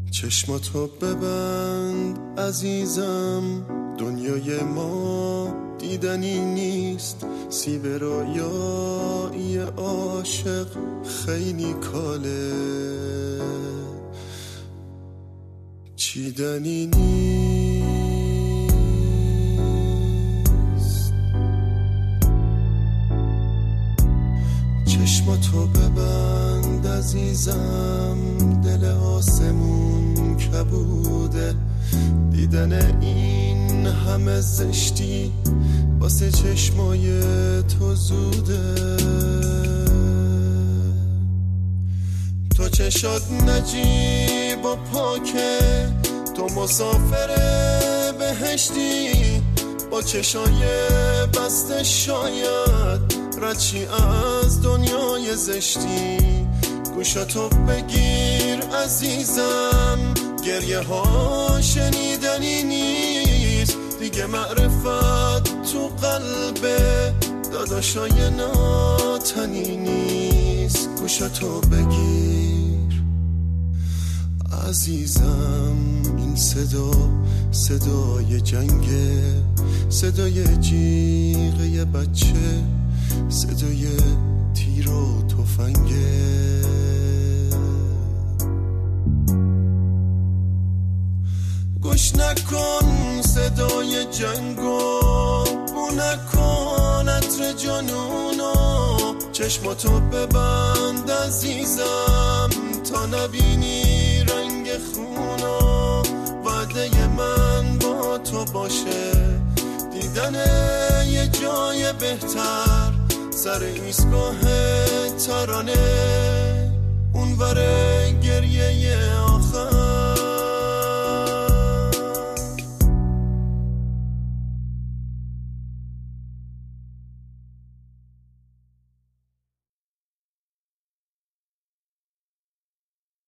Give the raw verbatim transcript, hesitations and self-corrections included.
چشماتو ببند عزیزم، دنیای ما دیدنی نیست. سیب رویایی عاشق خیلی کاله، چیدنی نیست. چشماتو ببند عزیزم، دل آسمون کبوده. دیدن این همه زشتی واسه چشمای تو زوده. تو چشات نجیب و پاکه، تو مسافر بهشتی. با چشای بسته شاید ردشی از دنیای زشتی. گوشاتو بگیر عزیزم، گریه ها شنیدنی نیست. دیگه معرفت تو قلب داداشای ناتنی نیست. گوشاتو بگیر عزیزم، این صدا صدای جنگه، صدای جیغ یه بچه، صدای تیر و تفنگه. گوش نکن صدای جنگو، بو نکن عطر جنونو. چشماتو ببند عزیزم تا نبینی رنگ خونو. وعده من با تو باشه، دیدن یه جای بهتر، سر ایستگاه ترانه، اون ور